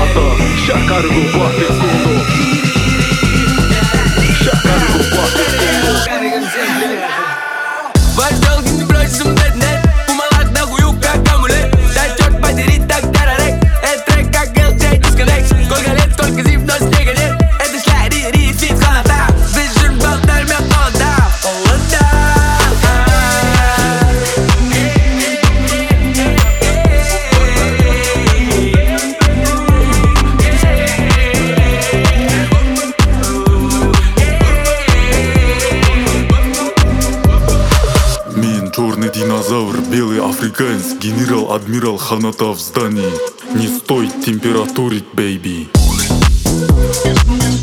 mata, já cargo bate como, já cargo bate como. Vais de alguém de braço me net. Uma lata da guiuca com a mulher. Dá short pra direita, cararec. É treca aquele jeito dos canex. Com galete, com casino, nós chega net. É de slayer e fit rata. Vejo-me voltar minha onda. Черный динозавр, белый африканец, генерал, адмирал, ханата в здании. Не стой температурить, бейби.